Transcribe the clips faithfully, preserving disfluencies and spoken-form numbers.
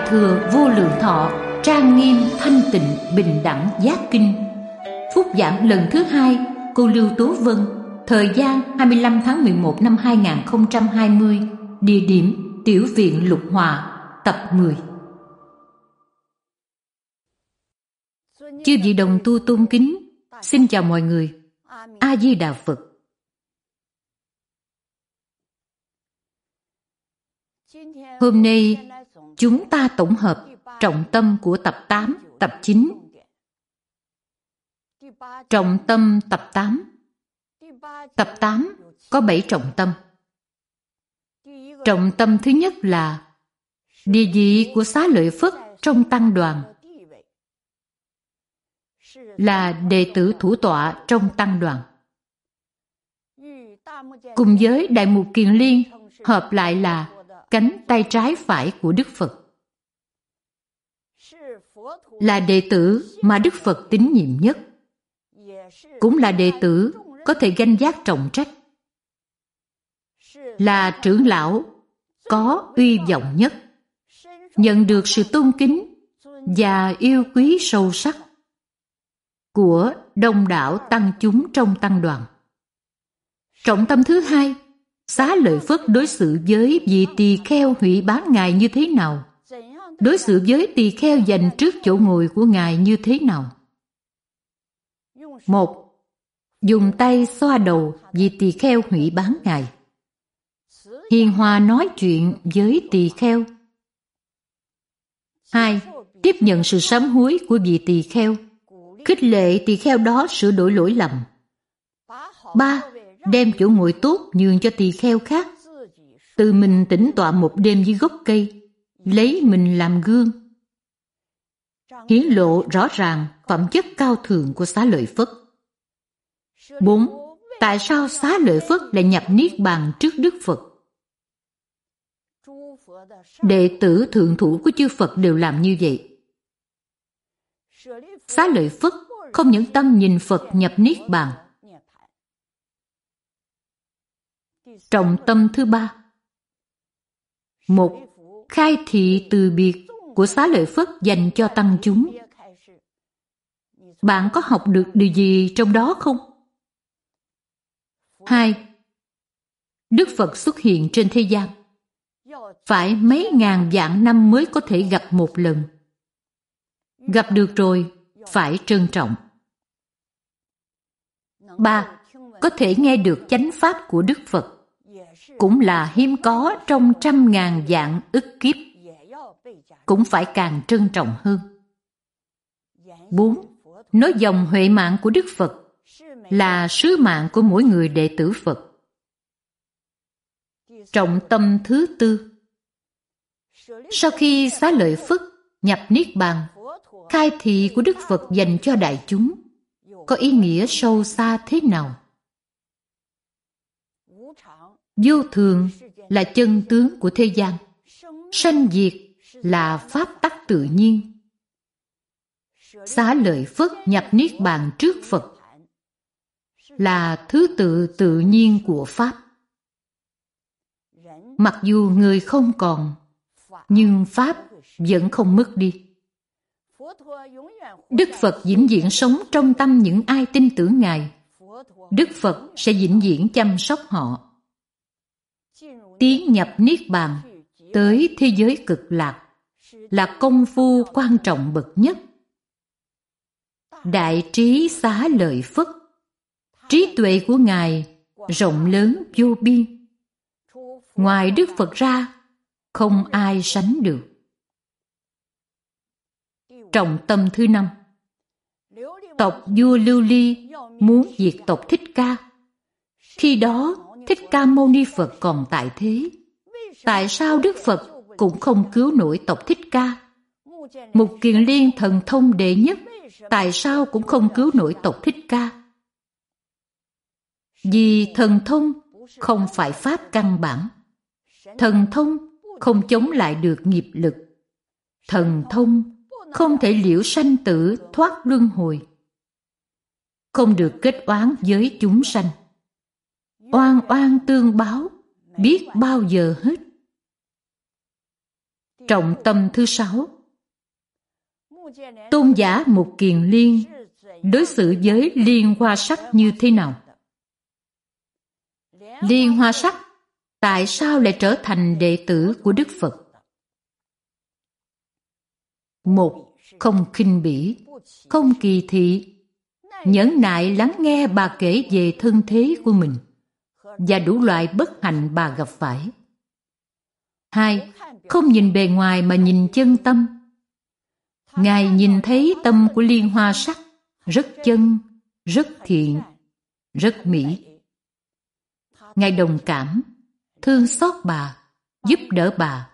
Thừa Vô Lượng Thọ trang nghiêm thanh tịnh bình đẳng giác kinh. Phúc giảng lần thứ hai, cô Lưu Tố Vân. Thời gian hai mươi lăm tháng mười một năm hai nghìn không trăm hai mươi. Địa điểm Tiểu viện Lục Hòa. Tập mười. Chư vị đồng tu tôn kính, xin chào mọi người. A Di Đà Phật. Hôm nay chúng ta tổng hợp trọng tâm của tập tám, tập chín. Trọng tâm tập tám. Tập tám có bảy trọng tâm. Trọng tâm thứ nhất là địa vị của Xá Lợi Phất trong tăng đoàn, là đệ tử thủ tọa trong tăng đoàn. Cùng với Đại Mục Kiền Liên hợp lại là cánh tay trái phải của Đức Phật, là đệ tử mà Đức Phật tín nhiệm nhất, cũng là đệ tử có thể gánh vác trọng trách, là trưởng lão có uy vọng nhất, nhận được sự tôn kính và yêu quý sâu sắc của đông đảo tăng chúng trong tăng đoàn. Trọng tâm thứ hai, Xá Lợi Phất đối xử với vị tỳ kheo hủy bán Ngài như thế nào? Đối xử với tỳ kheo dành trước chỗ ngồi của Ngài như thế nào? Một, dùng tay xoa đầu vị tỳ kheo hủy bán Ngài. Hiền hòa nói chuyện với tỳ kheo. Hai, tiếp nhận sự sám hối của vị tỳ kheo, khích lệ tỳ kheo đó sửa đổi lỗi lầm. Ba, đem chỗ ngồi tốt nhường cho tỳ kheo khác, tự mình tĩnh tọa một đêm dưới gốc cây, lấy mình làm gương, hiển lộ rõ ràng phẩm chất cao thượng của Xá Lợi Phất. Bốn, tại sao Xá Lợi Phất lại nhập niết bàn trước Đức Phật? Đệ tử thượng thủ của chư Phật đều làm như vậy. Xá Lợi Phất không những tâm nhìn Phật nhập niết bàn. Trọng tâm thứ ba, một, khai thị từ biệt của Xá Lợi Phất dành cho tăng chúng. Bạn có học được điều gì trong đó không? Hai, Đức Phật xuất hiện trên thế gian, phải mấy ngàn vạn năm mới có thể gặp một lần. Gặp được rồi, phải trân trọng. Ba, có thể nghe được chánh pháp của Đức Phật, cũng là hiếm có trong trăm ngàn vạn ức kiếp, cũng phải càng trân trọng hơn. Bốn, nói dòng huệ mạng của Đức Phật là sứ mạng của mỗi người đệ tử Phật. Trọng tâm thứ tư, sau khi Xá Lợi Phất nhập niết bàn, khai thị của Đức Phật dành cho đại chúng có ý nghĩa sâu xa thế nào? Vô thường là chân tướng của thế gian, sanh diệt là pháp tắc tự nhiên. Xá Lợi Phất nhập niết bàn trước Phật là thứ tự tự nhiên của pháp. Mặc dù người không còn, nhưng pháp vẫn không mất đi. Đức Phật vĩnh viễn sống trong tâm những ai tin tưởng Ngài. Đức Phật sẽ vĩnh viễn chăm sóc họ. Tiến nhập niết bàn tới thế giới cực lạc là công phu quan trọng bậc nhất. Đại trí Xá Lợi Phất, trí tuệ của Ngài rộng lớn vô biên, ngoài Đức Phật ra không ai sánh được. Trọng tâm thứ năm, tộc vua Lưu Ly muốn diệt tộc Thích Ca. Khi đó Thích Ca Mâu Ni Phật còn tại thế. Tại sao Đức Phật cũng không cứu nổi tộc Thích Ca? Mục Kiền Liên thần thông đệ nhất, tại sao cũng không cứu nổi tộc Thích Ca? Vì thần thông không phải pháp căn bản. Thần thông không chống lại được nghiệp lực. Thần thông không thể liễu sanh tử thoát luân hồi. Không được kết oán với chúng sanh. Oan oan tương báo, biết bao giờ hết. Trọng tâm thứ sáu. Tôn giả Mục Kiền Liên đối xử với Liên Hoa Sắc như thế nào? Liên Hoa Sắc tại sao lại trở thành đệ tử của Đức Phật? Một, không khinh bỉ, không kỳ thị, nhẫn nại lắng nghe bà kể về thân thế của mình và đủ loại bất hạnh bà gặp phải. Hai, không nhìn bề ngoài mà nhìn chân tâm. Ngài nhìn thấy tâm của Liên Hoa Sắc rất chân, rất thiện, rất mỹ. Ngài đồng cảm, thương xót bà, giúp đỡ bà.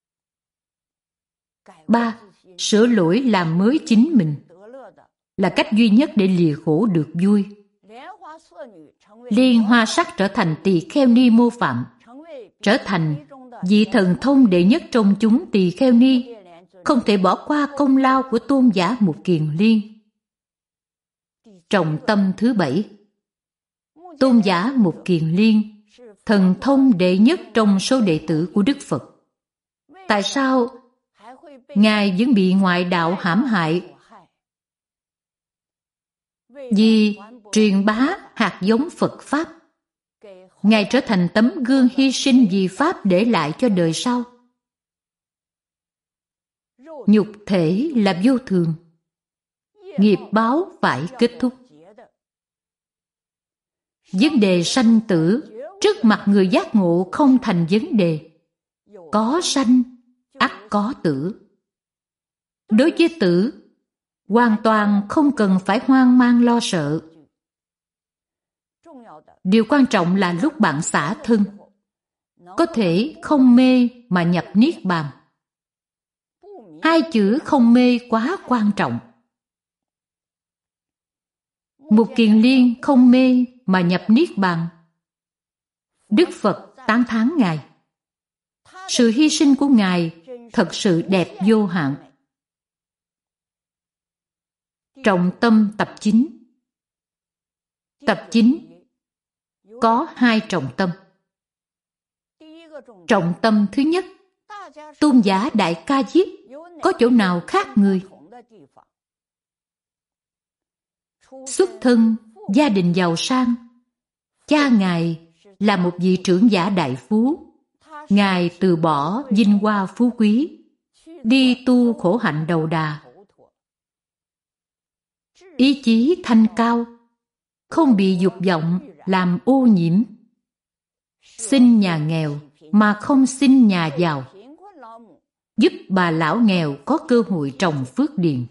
Ba, sửa lỗi làm mới chính mình là cách duy nhất để lìa khổ được vui. Liên Hoa Sắc trở thành tỳ kheo ni mô phạm, trở thành vị thần thông đệ nhất trong chúng tỳ kheo ni, không thể bỏ qua công lao của tôn giả Mục Kiền Liên. Trọng tâm thứ bảy. Tôn giả Mục Kiền Liên, thần thông đệ nhất trong số đệ tử của Đức Phật. Tại sao Ngài vẫn bị ngoại đạo hãm hại? Vì truyền bá hạt giống Phật Pháp. Ngài trở thành tấm gương hy sinh vì Pháp để lại cho đời sau. Nhục thể là vô thường, nghiệp báo phải kết thúc. Vấn đề sanh tử trước mặt người giác ngộ không thành vấn đề. Có sanh, ắt có tử. Đối với tử, hoàn toàn không cần phải hoang mang lo sợ. Điều quan trọng là lúc bạn xả thân, có thể không mê mà nhập niết bàn. Hai chữ không mê quá quan trọng. Mục Kiền Liên không mê mà nhập niết bàn. Đức Phật tán thán Ngài. Sự hy sinh của Ngài thật sự đẹp vô hạn. Trọng tâm tập chín. Tập chín có hai trọng tâm. Trọng tâm thứ nhất, tôn giả Đại Ca Diếp có chỗ nào khác người? Xuất thân gia đình giàu sang, cha Ngài là một vị trưởng giả đại phú. Ngài từ bỏ vinh hoa phú quý, đi tu khổ hạnh đầu đà. Ý chí thanh cao, không bị dục vọng làm ô nhiễm. Xin nhà nghèo mà không xin nhà giàu, giúp bà lão nghèo có cơ hội trồng phước điền.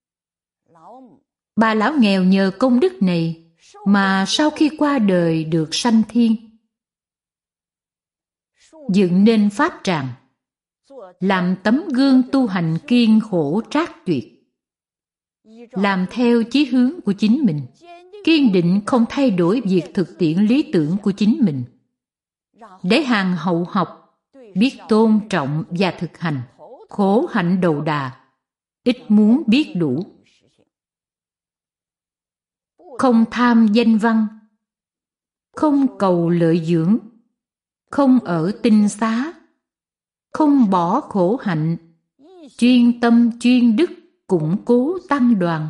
Bà lão nghèo nhờ công đức này mà sau khi qua đời được sanh thiên. Dựng nên pháp tràng, làm tấm gương tu hành kiên khổ trác tuyệt. Làm theo chí hướng của chính mình, kiên định không thay đổi việc thực tiễn lý tưởng của chính mình. Để hàng hậu học biết tôn trọng và thực hành khổ hạnh đầu đà, ít muốn biết đủ. Không tham danh văn, không cầu lợi dưỡng, không ở tinh xá, không bỏ khổ hạnh, chuyên tâm chuyên đức củng cố tăng đoàn.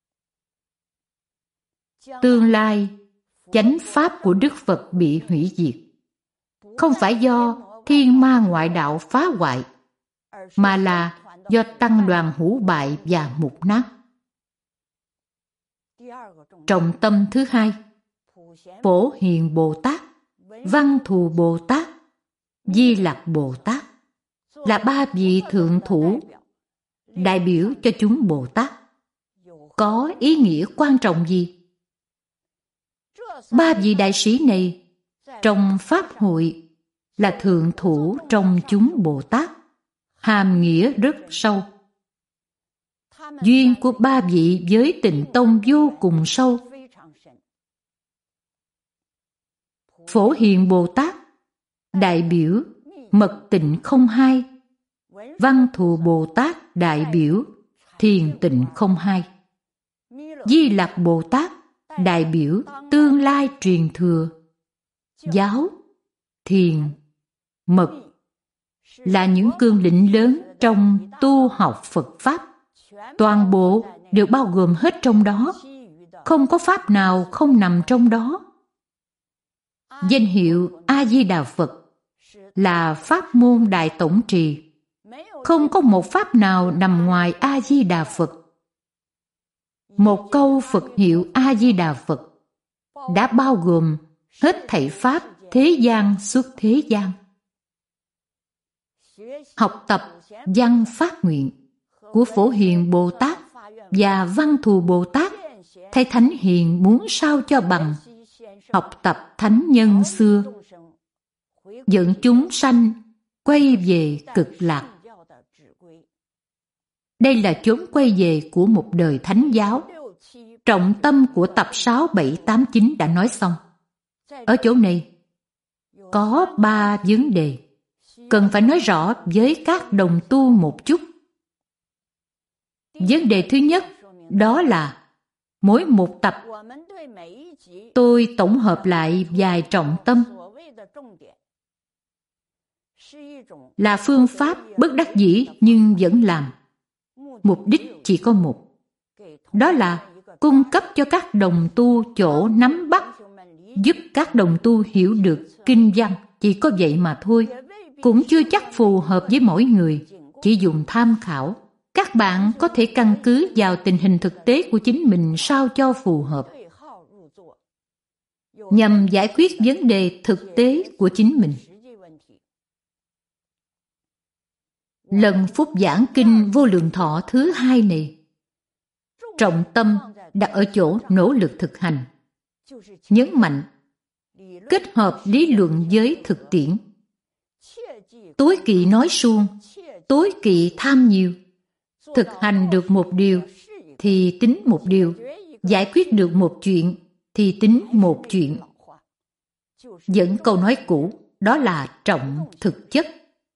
Tương lai, chánh pháp của Đức Phật bị hủy diệt, không phải do thiên ma ngoại đạo phá hoại, mà là do tăng đoàn hủ bại và mục nát. Trọng tâm thứ hai, Phổ Hiền Bồ Tát, Văn Thù Bồ Tát, Di Lặc Bồ Tát là ba vị thượng thủ đại biểu cho chúng Bồ Tát. Có ý nghĩa quan trọng gì? Ba vị đại sĩ này trong Pháp hội là thượng thủ trong chúng Bồ Tát, hàm nghĩa rất sâu. Duyên của ba vị với Tịnh Tông vô cùng sâu. Phổ Hiền Bồ Tát đại biểu mật tịnh không hai, Văn Thù Bồ Tát đại biểu thiền tịnh không hai, Di Lặc Bồ Tát đại biểu tương lai truyền thừa, giáo, thiền, mật, là những cương lĩnh lớn trong tu học Phật Pháp. Toàn bộ đều bao gồm hết trong đó. Không có Pháp nào không nằm trong đó. Danh hiệu A-di-đà Phật là Pháp môn Đại Tổng Trì. Không có một Pháp nào nằm ngoài A-di-đà Phật. Một câu Phật hiệu A-di-đà Phật đã bao gồm hết thảy Pháp thế gian xuất thế gian. Học tập văn Phát Nguyện của Phổ Hiền Bồ Tát và Văn Thù Bồ Tát, thấy Thánh Hiền muốn sao cho bằng học tập thánh nhân xưa, dẫn chúng sanh quay về cực lạc. Đây là chốn quay về của một đời thánh giáo. Trọng tâm của tập sáu, bảy, tám, chín đã nói xong. Ở chỗ này có ba vấn đề cần phải nói rõ với các đồng tu một chút. Vấn đề thứ nhất đó là mỗi một tập tôi tổng hợp lại vài trọng tâm, là phương pháp bất đắc dĩ nhưng vẫn làm. Mục đích chỉ có một, đó là cung cấp cho các đồng tu chỗ nắm bắt, giúp các đồng tu hiểu được kinh văn. Chỉ có vậy mà thôi, cũng chưa chắc phù hợp với mỗi người, chỉ dùng tham khảo. Các bạn có thể căn cứ vào tình hình thực tế của chính mình sao cho phù hợp, nhằm giải quyết vấn đề thực tế của chính mình. Lần phúc giảng kinh Vô Lượng Thọ thứ hai này, trọng tâm đặt ở chỗ nỗ lực thực hành, nhấn mạnh kết hợp lý luận với thực tiễn. Tối kỵ nói suông, tối kỵ tham nhiều. Thực hành được một điều thì tính một điều, giải quyết được một chuyện thì tính một chuyện. Dẫn câu nói cũ, đó là trọng thực chất,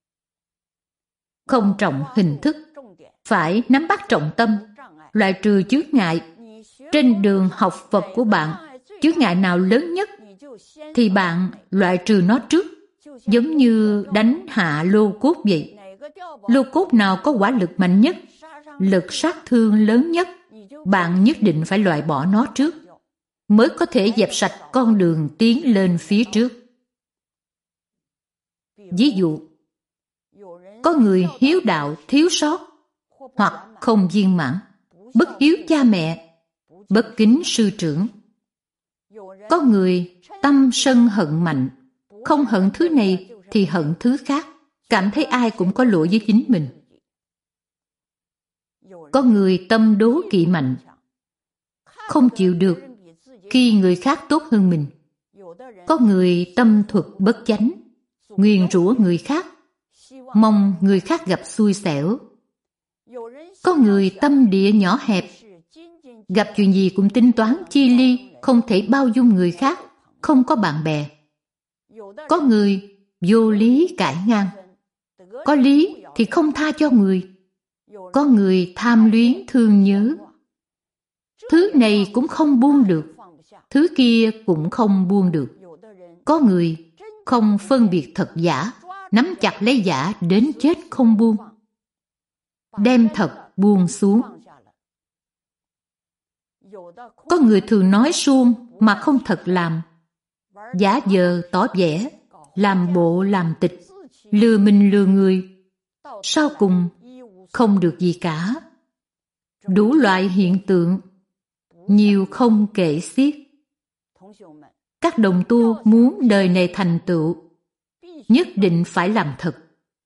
không trọng hình thức. Phải nắm bắt trọng tâm, loại trừ chướng ngại. Trên đường học Phật của bạn, chướng ngại nào lớn nhất thì bạn loại trừ nó trước. Giống như đánh hạ lô cốt vậy. Lô cốt nào có quả lực mạnh nhất, lực sát thương lớn nhất, bạn nhất định phải loại bỏ nó trước, mới có thể dẹp sạch con đường tiến lên phía trước. Ví dụ, có người hiếu đạo thiếu sót, hoặc không viên mãn, bất hiếu cha mẹ, bất kính sư trưởng. Có người tâm sân hận mạnh, không hận thứ này thì hận thứ khác, cảm thấy ai cũng có lỗi với chính mình. Có người tâm đố kỵ mạnh, không chịu được khi người khác tốt hơn mình. Có người tâm thuật bất chánh, nguyền rủa người khác, mong người khác gặp xui xẻo. Có người tâm địa nhỏ hẹp, gặp chuyện gì cũng tính toán chi ly, không thể bao dung người khác, không có bạn bè. Có người vô lý cãi ngang, có lý thì không tha cho người. Có người tham luyến thương nhớ, thứ này cũng không buông được, thứ kia cũng không buông được. Có người không phân biệt thật giả, nắm chặt lấy giả đến chết không buông, đem thật buông xuống. Có người thường nói suông mà không thật làm, giả vờ tỏ vẻ, làm bộ làm tịch, lừa mình lừa người, sau cùng không được gì cả. Đủ loại hiện tượng, nhiều không kể xiết. Các đồng tu muốn đời này thành tựu, nhất định phải làm thật.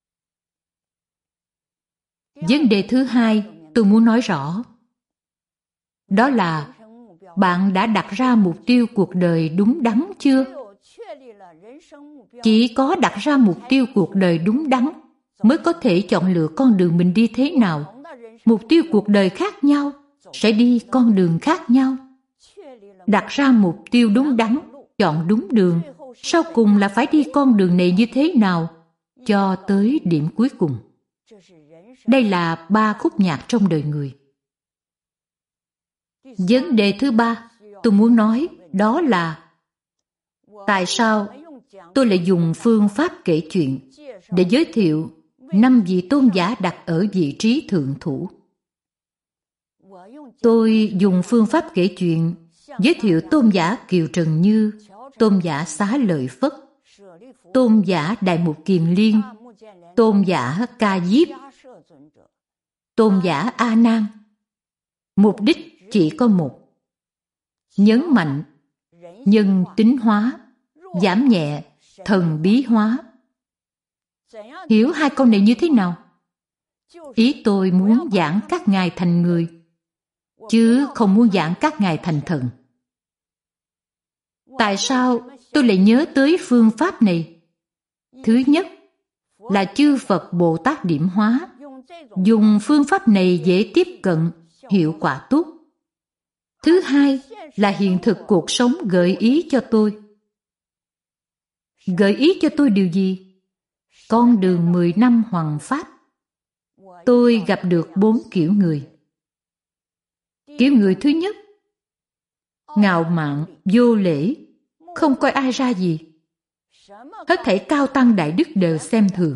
Vấn đề thứ hai tôi muốn nói rõ, đó là bạn đã đặt ra mục tiêu cuộc đời đúng đắn chưa? Chỉ có đặt ra mục tiêu cuộc đời đúng đắn mới có thể chọn lựa con đường mình đi thế nào. Mục tiêu cuộc đời khác nhau sẽ đi con đường khác nhau. Đặt ra mục tiêu đúng đắn, chọn đúng đường, sau cùng là phải đi con đường này như thế nào cho tới điểm cuối cùng. Đây là ba khúc nhạc trong đời người. Vấn đề thứ ba tôi muốn nói đó là tại sao tôi lại dùng phương pháp kể chuyện để giới thiệu năm vị tôn giả đặt ở vị trí thượng thủ. Tôi dùng phương pháp kể chuyện giới thiệu tôn giả Kiều Trần Như, tôn giả Xá Lợi Phất, tôn giả Đại Mục Kiền Liên, tôn giả Ca Diếp, tôn giả A Nan. Mục đích chỉ có một: nhấn mạnh nhân tính hóa, giảm nhẹ thần bí hóa. Hiểu hai câu này như thế nào? Ý tôi muốn giảng các ngài thành người, chứ không muốn giảng các ngài thành thần. Tại sao tôi lại nhớ tới phương pháp này? Thứ nhất là chư Phật Bồ Tát điểm hóa, dùng phương pháp này dễ tiếp cận, hiệu quả tốt. Thứ hai là hiện thực cuộc sống gợi ý cho tôi. Gợi ý cho tôi điều gì? Con đường mười năm hoằng pháp. Tôi gặp được bốn kiểu người. Kiểu người thứ nhất, ngạo mạn, vô lễ, không coi ai ra gì. Hết thảy cao tăng đại đức đều xem thường.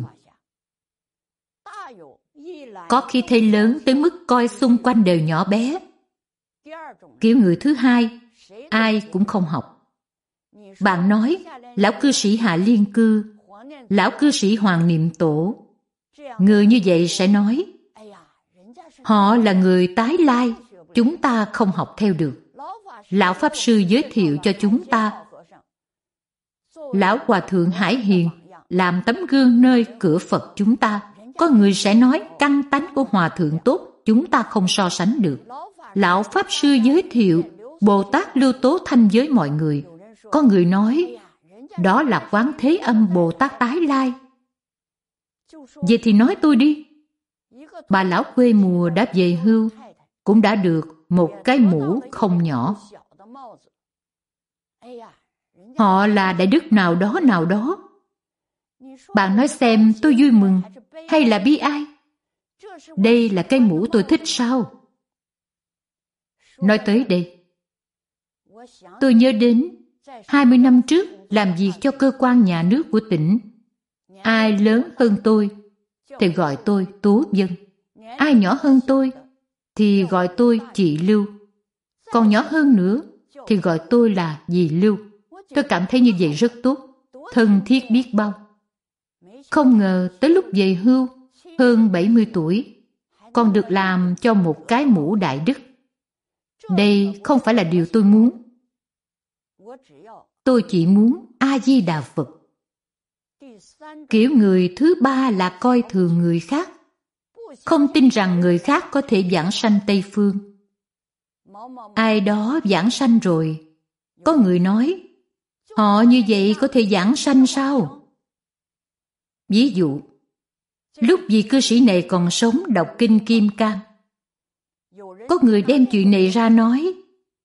Có khi thấy lớn tới mức coi xung quanh đều nhỏ bé. Kiểu người thứ hai, ai cũng không học. Bạn nói, lão cư sĩ Hạ Liên Cư, lão cư sĩ Hoàng Niệm Tổ, người như vậy sẽ nói, họ là người tái lai, chúng ta không học theo được. Lão Pháp Sư giới thiệu cho chúng ta. Lão Hòa Thượng Hải Hiền làm tấm gương nơi cửa Phật chúng ta. Có người sẽ nói căn tánh của Hòa Thượng tốt, chúng ta không so sánh được. Lão Pháp Sư giới thiệu Bồ Tát Lưu Tố Thanh với mọi người. Có người nói, đó là Quán Thế Âm Bồ Tát tái lai. Vậy thì nói tôi đi. Bà lão quê mùa đã về hưu, cũng đã được một cái mũ không nhỏ. Họ là đại đức nào đó nào đó. Bạn nói xem tôi vui mừng hay là bi ai? Đây là cái mũ tôi thích sao? Nói tới đây, tôi nhớ đến hai mươi năm trước làm việc cho cơ quan nhà nước của tỉnh. Ai lớn hơn tôi thì gọi tôi Tú Vân. Ai nhỏ hơn tôi thì gọi tôi chị Lưu. Còn nhỏ hơn nữa thì gọi tôi là dì Lưu. Tôi cảm thấy như vậy rất tốt, thân thiết biết bao. Không ngờ tới lúc về hưu, hơn bảy mươi tuổi, còn được làm cho một cái mũ đại đức. Đây không phải là điều tôi muốn. Tôi chỉ muốn A-di-đà Phật. Kiểu người thứ ba là coi thường người khác, không tin rằng người khác có thể vãng sanh Tây Phương. Ai đó vãng sanh rồi, có người nói, họ như vậy có thể vãng sanh sao? Ví dụ, lúc vị cư sĩ này còn sống đọc kinh Kim Cang, có người đem chuyện này ra nói.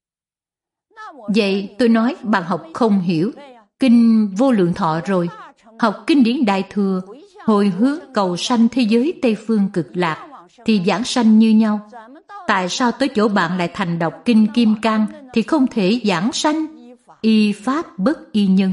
Vậy tôi nói bạn học không hiểu kinh Vô Lượng Thọ rồi, học kinh điển Đại Thừa, hồi hướng cầu sanh thế giới Tây Phương Cực Lạc thì vãng sanh như nhau. Tại sao tới chỗ bạn lại thành đọc kinh Kim Cang thì không thể vãng sanh? Y pháp bất y nhân.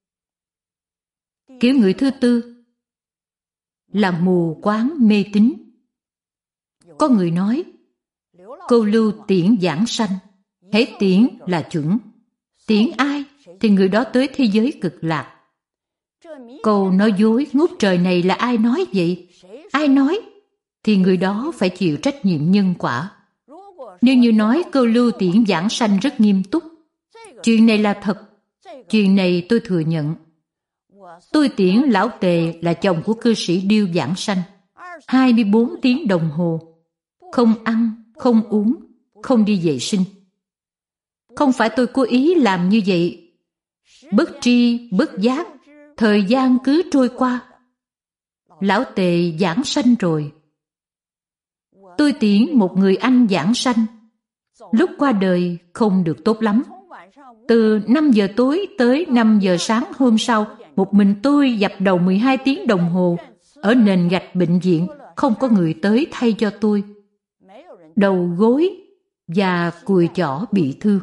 Kiểu người thứ tư là mù quáng mê tín. Có người nói, câu lưu tiễn vãng sanh, hễ tiễn là chuẩn. Tiễn ai thì người đó tới thế giới Cực Lạc. Câu nói dối ngút trời này là ai nói vậy? Ai nói thì người đó phải chịu trách nhiệm nhân quả. Nếu như nói câu lưu tiễn vãng sanh rất nghiêm túc, chuyện này là thật, chuyện này tôi thừa nhận. Tôi tiễn lão Tề là chồng của cư sĩ Điêu vãng sanh hai mươi bốn tiếng đồng hồ, không ăn, không uống, không đi vệ sinh. Không phải tôi cố ý làm như vậy. Bất tri, bất giác, thời gian cứ trôi qua. Lão Tề vãng sanh rồi. Tôi tiễn một người anh vãng sanh. Lúc qua đời không được tốt lắm. Từ năm giờ tối tới năm giờ sáng hôm sau, một mình tôi dập đầu mười hai tiếng đồng hồ ở nền gạch bệnh viện, không có người tới thay cho tôi. Đầu gối và cùi chỏ bị thương.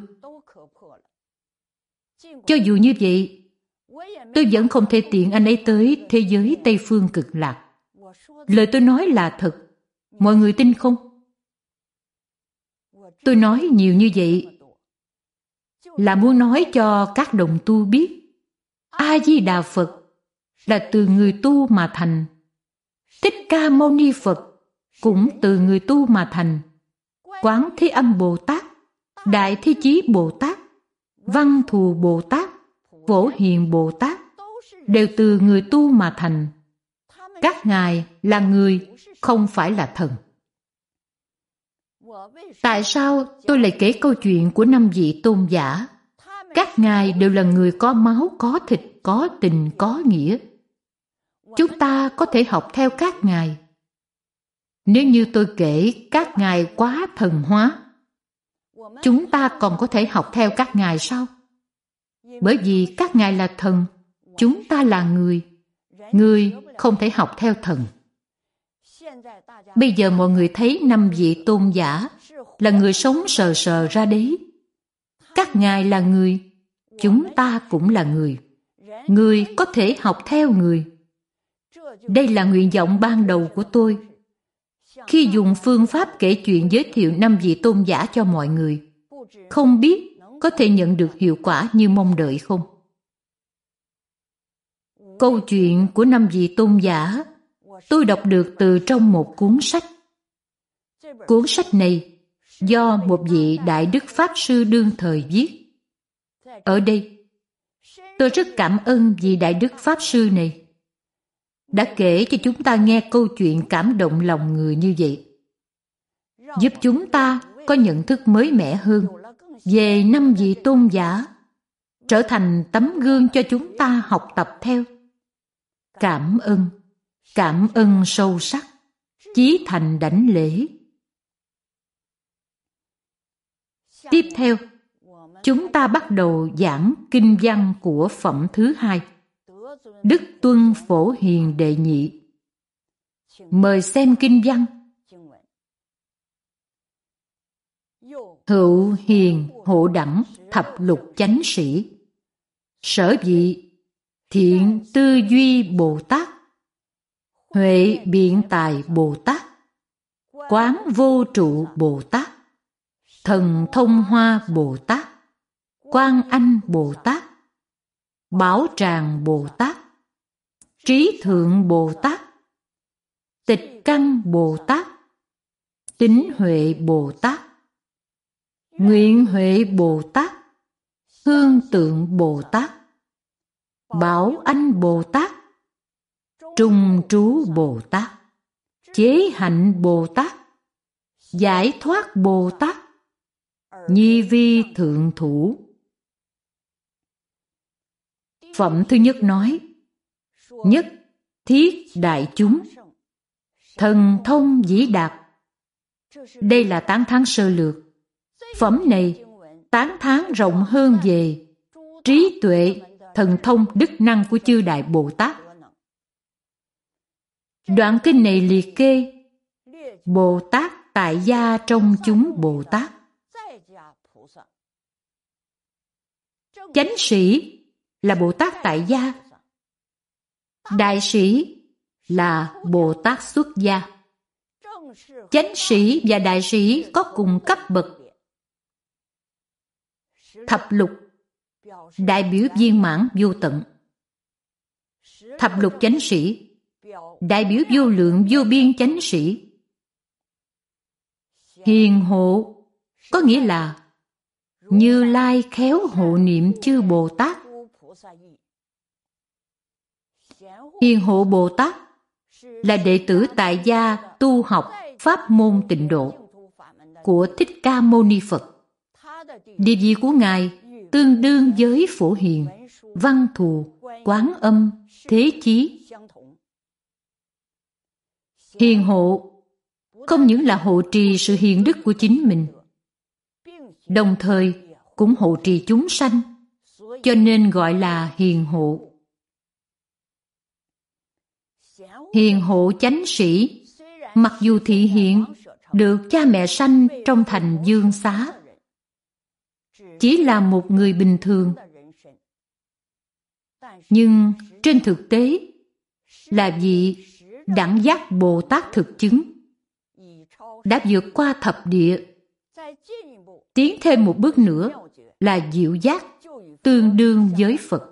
Cho dù như vậy, tôi vẫn không thể tiện anh ấy tới thế giới Tây Phương Cực Lạc. Lời tôi nói là thật. Mọi người tin không? Tôi nói nhiều như vậy là muốn nói cho các đồng tu biết A-di-đà Phật là từ người tu mà thành. Thích Ca Mâu Ni Phật cũng từ người tu mà thành. Quán Thế Âm Bồ Tát, Đại Thế Chí Bồ Tát, Văn Thù Bồ Tát, Phổ Hiền Bồ Tát đều từ người tu mà thành. Các ngài là người, không phải là thần. Tại sao tôi lại kể câu chuyện của năm vị tôn giả? Các ngài đều là người có máu, có thịt, có tình, có nghĩa. Chúng ta có thể học theo các ngài. Nếu như tôi kể các ngài quá thần hóa, chúng ta còn có thể học theo các ngài sao? Bởi vì các ngài là thần, chúng ta là người. Người không thể học theo thần. Bây giờ mọi người thấy năm vị tôn giả là người sống sờ sờ ra đấy. Các ngài là người, chúng ta cũng là người. Người có thể học theo người. Đây là nguyện vọng ban đầu của tôi. Khi dùng phương pháp kể chuyện giới thiệu năm vị tôn giả cho mọi người, không biết có thể nhận được hiệu quả như mong đợi không? Câu chuyện của năm vị tôn giả tôi đọc được từ trong một cuốn sách. Cuốn sách này do một vị Đại Đức Pháp Sư đương thời viết. Ở đây, tôi rất cảm ơn vị Đại Đức Pháp Sư này đã kể cho chúng ta nghe câu chuyện cảm động lòng người như vậy, giúp chúng ta có nhận thức mới mẻ hơn về năm vị tôn giả, trở thành tấm gương cho chúng ta học tập theo. Cảm ơn, cảm ơn sâu sắc, chí thành đảnh lễ. Tiếp theo, chúng ta bắt đầu giảng kinh văn của phẩm thứ hai, Đức Tuân Phổ Hiền Đệ Nhị. Mời xem kinh văn. Hữu hiền hộ đẳng thập lục chánh sĩ, sở vị thiện tư duy Bồ Tát, huệ biện tài Bồ Tát, quán vô trụ Bồ Tát, thần thông hoa Bồ Tát, Quan Anh Bồ Tát, Bảo Tràng Bồ Tát, Trí Thượng Bồ Tát, Tịch Căn Bồ Tát, Tín Huệ Bồ Tát, Nguyện Huệ Bồ Tát, Hương Tượng Bồ Tát, Bảo Anh Bồ Tát, Trung Trú Bồ Tát, Chế Hạnh Bồ Tát, Giải Thoát Bồ Tát, Nhi Vi Thượng Thủ. Phẩm thứ nhất nói, nhất thiết đại chúng, thần thông vĩ đạt. Đây là tán thán sơ lược. Phẩm này tán thán rộng hơn về trí tuệ, thần thông, đức năng của chư Đại Bồ Tát. Đoạn kinh này liệt kê Bồ Tát tại gia trong chúng Bồ Tát. Chánh sĩ là Bồ Tát tại gia, đại sĩ là Bồ Tát xuất gia. Chánh sĩ và đại sĩ có cùng cấp bậc. Thập lục đại biểu viên mãn vô tận. Thập lục chánh sĩ đại biểu vô lượng vô biên chánh sĩ. Hiền hộ có nghĩa là Như Lai khéo hộ niệm chư Bồ Tát. Hiền hộ Bồ Tát là đệ tử tại gia tu học pháp môn tịnh độ của Thích Ca Mâu Ni Phật. Địa vị của Ngài tương đương với Phổ Hiền, Văn Thù, Quán Âm, Thế Chí. Hiền hộ không những là hộ trì sự hiền đức của chính mình, đồng thời cũng hộ trì chúng sanh, cho nên gọi là hiền hộ. Hiền hộ chánh sĩ, mặc dù thị hiện được cha mẹ sanh trong thành Dương Xá, chỉ là một người bình thường, nhưng trên thực tế là vị Đẳng giác Bồ Tát thực chứng đã vượt qua thập địa, tiến thêm một bước nữa là diệu giác, tương đương với Phật.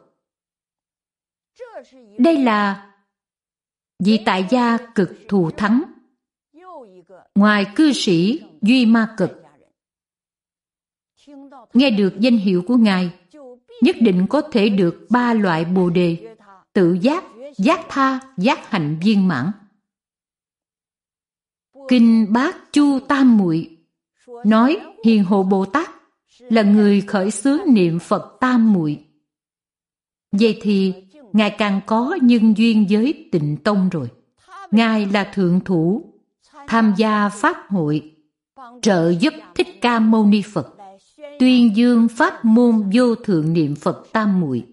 Đây là vị tại gia cực thù thắng, ngoài cư sĩ Duy Ma Cực. Nghe được danh hiệu của Ngài, nhất định có thể được ba loại Bồ đề: tự giác, giác tha, giác hạnh viên mãn. Kinh Bát Chu Tam Muội nói Hiền Hộ Bồ Tát là người khởi xướng niệm Phật Tam Muội. Vậy thì Ngài càng có nhân duyên với Tịnh Tông rồi. Ngài là thượng thủ, tham gia pháp hội, trợ giúp Thích Ca Mâu Ni Phật, tuyên dương pháp môn vô thượng niệm Phật Tam Muội.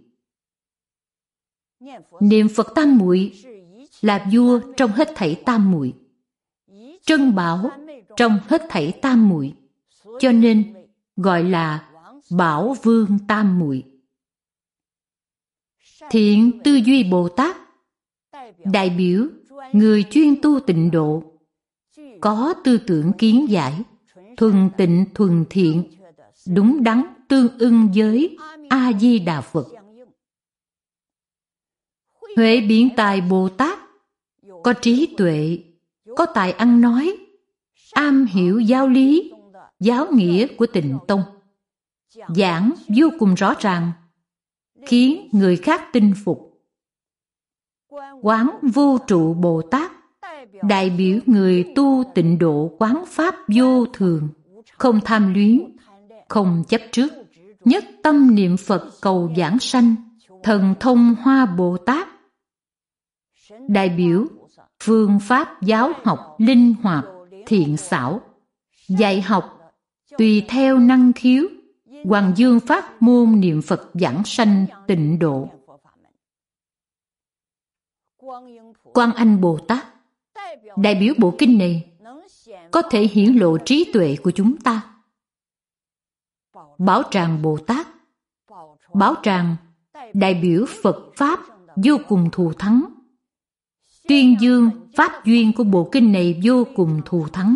Niệm Phật Tam Muội là vua trong hết thảy tam muội, trân bảo trong hết thảy tam muội, cho nên gọi là Bảo Vương Tam Muội. Thiện Tư Duy Bồ Tát đại biểu người chuyên tu tịnh độ, có tư tưởng kiến giải, thuần tịnh thuần thiện, đúng đắn tương ưng với A Di Đà Phật. Huệ Biện Tài Bồ Tát có trí tuệ, có tài ăn nói, am hiểu giáo lý, giáo nghĩa của Tịnh Tông, giảng vô cùng rõ ràng, khiến người khác tin phục. Quán Vô Trụ Bồ Tát đại biểu người tu tịnh độ quán pháp vô thường, không tham luyến, không chấp trước, nhất tâm niệm Phật cầu giảng sanh. Thần Thông Hoa Bồ Tát đại biểu phương pháp giáo học linh hoạt, thiện xảo, dạy học tùy theo năng khiếu, hoằng dương pháp môn niệm Phật giảng sanh tịnh độ. Quan Âm Bồ Tát đại biểu bộ kinh này có thể hiển lộ trí tuệ của chúng ta. Bảo Tràng Bồ Tát, Bảo Tràng đại biểu Phật Pháp vô cùng thù thắng, tuyên dương pháp duyên của bộ kinh này vô cùng thù thắng.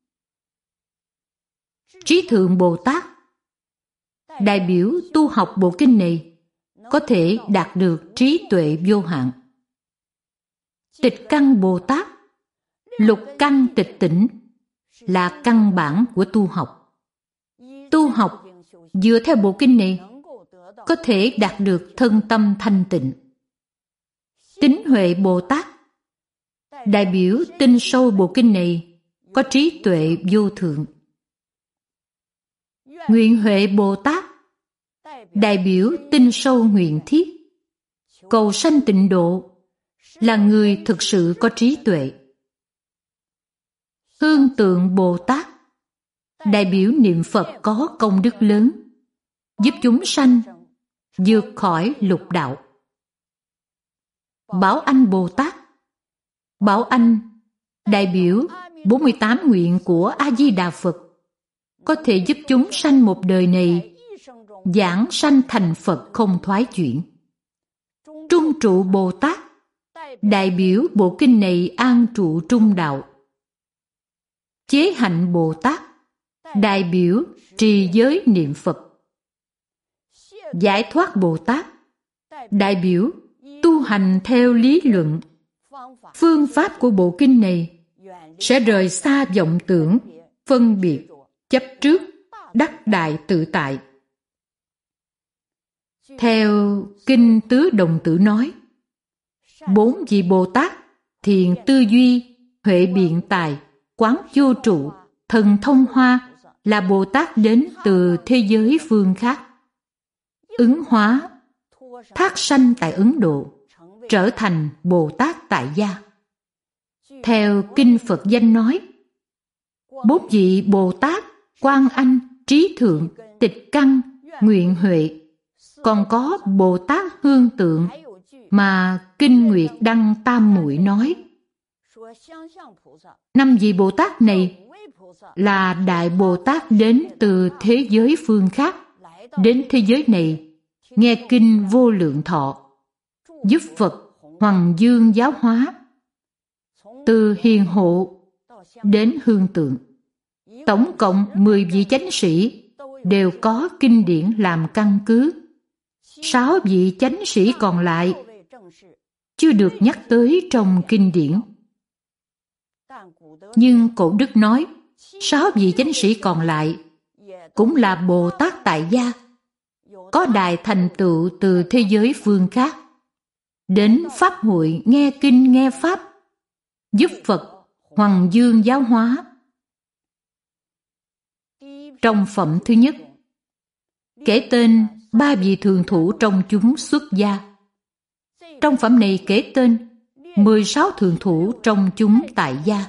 Trí Thượng Bồ Tát đại biểu tu học bộ kinh này có thể đạt được trí tuệ vô hạn. Tịch Căn Bồ Tát, lục căn tịch tỉnh là căn bản của tu học. Tu học dựa theo bộ kinh này có thể đạt được thân tâm thanh tịnh. Tín Huệ Bồ Tát đại biểu tin sâu bộ kinh này có trí tuệ vô thượng. Nguyện Huệ Bồ Tát đại biểu tin sâu nguyện thiết, cầu sanh tịnh độ, là người thực sự có trí tuệ. Hương Tượng Bồ Tát đại biểu niệm Phật có công đức lớn, giúp chúng sanh vượt khỏi lục đạo. Bảo Anh Bồ Tát, Bảo Anh đại biểu bốn mươi tám nguyện của A Di Đà Phật, có thể giúp chúng sanh một đời này giảng sanh thành Phật không thoái chuyển. Trung Trụ Bồ Tát đại biểu bộ kinh này an trụ trung đạo. Chế Hạnh Bồ Tát đại biểu trì giới niệm Phật. Giải Thoát Bồ Tát đại biểu tu hành theo lý luận. Phương pháp của bộ kinh này sẽ rời xa vọng tưởng, phân biệt, chấp trước, đắc đại tự tại. Theo Kinh Tứ Đồng Tử nói, bốn vị Bồ Tát Thiện Tư Duy, Huệ Biện Tài, Quán Vô Trụ, Thần Thông Hoa là Bồ Tát đến từ thế giới phương khác, ứng hóa, thác sanh tại Ấn Độ, trở thành Bồ Tát tại gia. Theo Kinh Phật Danh nói, bốn vị Bồ Tát Quan Anh, Trí Thượng, Tịch Căn, Nguyện Huệ, còn có Bồ Tát Hương Tượng mà Kinh Nguyệt Đăng Tam Muội nói. Năm vị Bồ Tát này là Đại Bồ Tát đến từ thế giới phương khác, đến thế giới này nghe Kinh Vô Lượng Thọ, giúp Phật hoằng dương giáo hóa. từ hiền hộ đến hương tượng. Tổng cộng mười vị chánh sĩ đều có kinh điển làm căn cứ. Sáu vị chánh sĩ còn lại chưa được nhắc tới trong kinh điển. Nhưng cổ đức nói, sáu vị chánh sĩ còn lại cũng là Bồ Tát tại gia, có đại thành tựu từ thế giới phương khác, đến Pháp hội nghe kinh nghe Pháp, giúp Phật hoằng dương giáo hóa. Trong phẩm thứ nhất, kể tên ba vị thường thủ trong chúng xuất gia. Trong phẩm này kể tên mười sáu thường thủ trong chúng tại gia.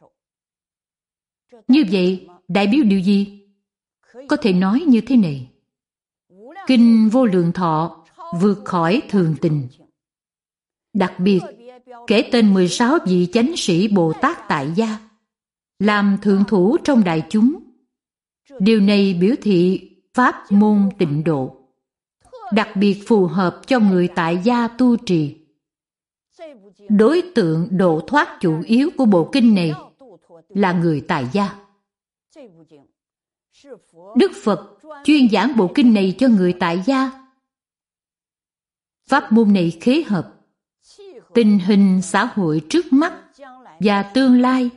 Như vậy, đại biểu điều gì? Có thể nói như thế này. Kinh Vô Lượng Thọ vượt khỏi thường tình. Đặc biệt, kể tên mười sáu vị chánh sĩ Bồ Tát tại gia, làm thượng thủ trong đại chúng. Điều này biểu thị pháp môn tịnh độ, đặc biệt phù hợp cho người tại gia tu trì. Đối tượng độ thoát chủ yếu của bộ kinh này là người tại gia. Đức Phật chuyên giảng bộ kinh này cho người tại gia. Pháp môn này khế hợp tình hình xã hội trước mắt và tương lai.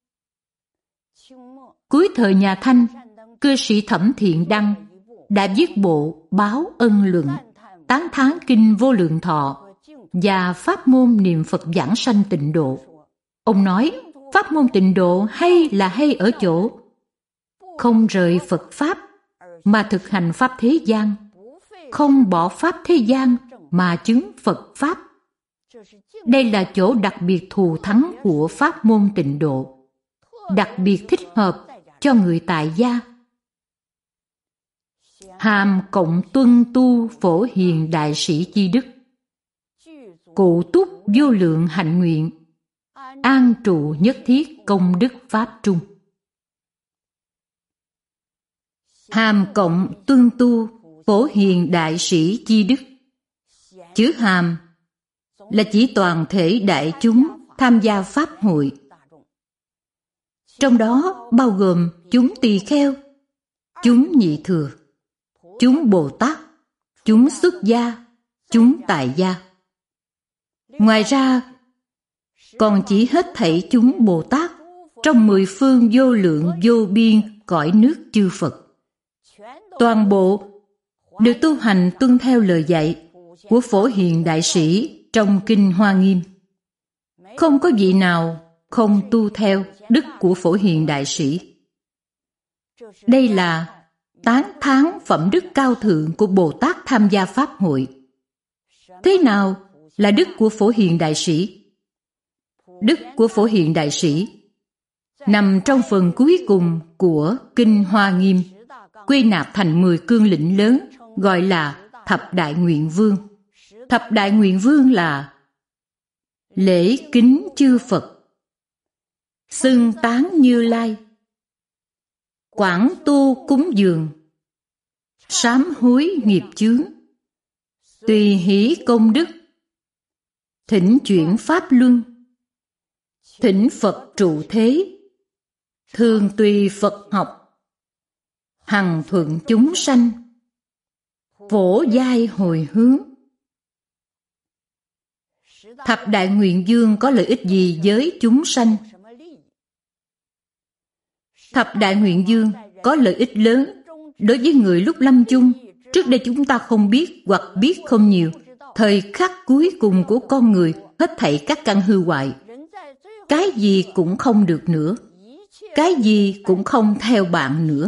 Cuối thời nhà Thanh, cư sĩ Thẩm Thiện Đăng đã viết bộ Báo Ân Luận, tán thán kinh Vô Lượng Thọ và pháp môn niệm Phật giảng sanh tịnh độ. Ông nói, pháp môn tịnh độ hay là hay ở chỗ không rời Phật Pháp mà thực hành Pháp thế gian, không bỏ Pháp thế gian mà chứng Phật Pháp. Đây là chỗ đặc biệt thù thắng của pháp môn tịnh độ, đặc biệt thích hợp cho người tại gia. Hàm cộng tuân tu Phổ Hiền đại sĩ chi đức, cụ túc vô lượng hạnh nguyện, an trụ nhất thiết công đức pháp trung. Hàm cộng tuân tu Phổ Hiền đại sĩ chi đức. Chữ hàm là chỉ toàn thể đại chúng tham gia pháp hội. Trong đó bao gồm chúng tỳ kheo, chúng nhị thừa, chúng Bồ Tát, chúng xuất gia, chúng tại gia. Ngoài ra, còn chỉ hết thảy chúng Bồ Tát trong mười phương vô lượng vô biên cõi nước chư Phật. Toàn bộ đều tu hành tuân theo lời dạy của Phổ Hiền đại sĩ trong Kinh Hoa Nghiêm. Không có vị nào không tu theo đức của Phổ Hiền đại sĩ. Đây là tán thán phẩm đức cao thượng của Bồ Tát tham gia pháp hội. Thế nào là đức của Phổ Hiền đại sĩ? Đức của Phổ Hiền đại sĩ nằm trong phần cuối cùng của Kinh Hoa Nghiêm, quy nạp thành mười cương lĩnh lớn, gọi là Thập Đại Nguyện Vương. Thập Đại Nguyện Vương là lễ kính chư Phật, xưng tán Như Lai, quảng tu cúng dường, sám hối nghiệp chướng, tùy hỷ công đức, thỉnh chuyển pháp luân, thỉnh Phật trụ thế, thường tùy Phật học, hằng thuận chúng sanh, phổ giai hồi hướng. Thập Đại Nguyện Vương có lợi ích gì với chúng sanh? Thập Đại Nguyện Vương có lợi ích lớn đối với người lúc lâm chung. Trước đây chúng ta không biết hoặc biết không nhiều. Thời khắc cuối cùng của con người, hết thảy các căn hư hoại. Cái gì cũng không được nữa. Cái gì cũng không theo bạn nữa.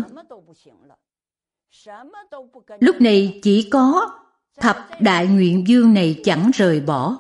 Lúc này chỉ có Thập Đại Nguyện Vương này chẳng rời bỏ.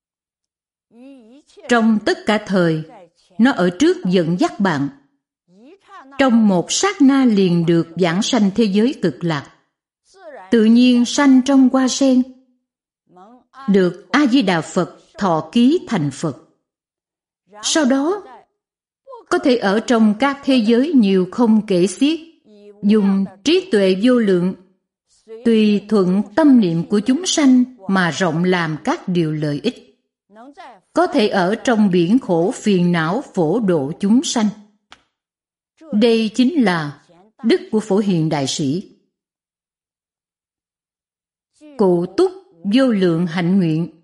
Trong tất cả thời, nó ở trước dẫn dắt bạn. Trong một sát na liền được giảng sanh thế giới cực lạc. Tự nhiên sanh trong hoa sen, được A-di-đà Phật thọ ký thành Phật. Sau đó, có thể ở trong các thế giới nhiều không kể xiết, dùng trí tuệ vô lượng, tùy thuận tâm niệm của chúng sanh mà rộng làm các điều lợi ích. có thể ở trong biển khổ phiền não phổ độ chúng sanh. Đây chính là đức của Phổ Hiền Đại Sĩ. Cụ túc vô lượng hạnh nguyện.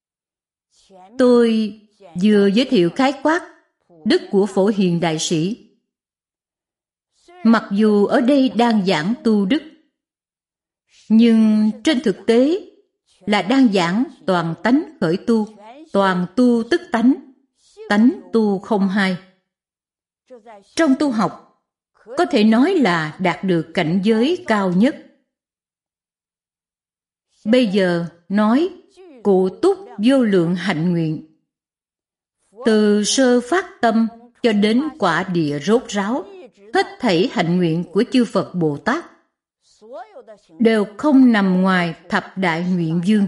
Tôi vừa giới thiệu khái quát đức của Phổ Hiền Đại Sĩ. Mặc dù ở đây đang giảng tu đức, nhưng trên thực tế là đang giảng toàn tánh khởi tu, toàn tu tức tánh, tánh tu không hai. Trong tu học, có thể nói là đạt được cảnh giới cao nhất. Bây giờ nói cụ túc vô lượng hạnh nguyện. Từ sơ phát tâm cho đến quả địa rốt ráo, hết thảy hạnh nguyện của chư Phật Bồ Tát đều không nằm ngoài thập đại nguyện dương.